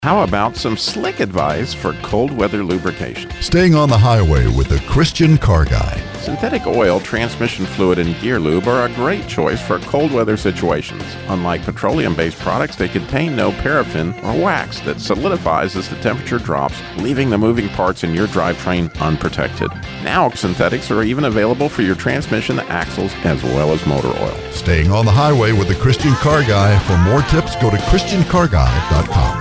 How about some slick advice for cold weather lubrication? Staying on the highway with the Christian Car Guy. Synthetic oil, transmission fluid, and gear lube are a great choice for cold weather situations. Unlike petroleum-based products, they contain no paraffin or wax that solidifies as the temperature drops, leaving the moving parts in your drivetrain unprotected. Now, synthetics are even available for your transmission, axles, as well as motor oil. Staying on the highway with the Christian Car Guy. For more tips, go to ChristianCarGuy.com.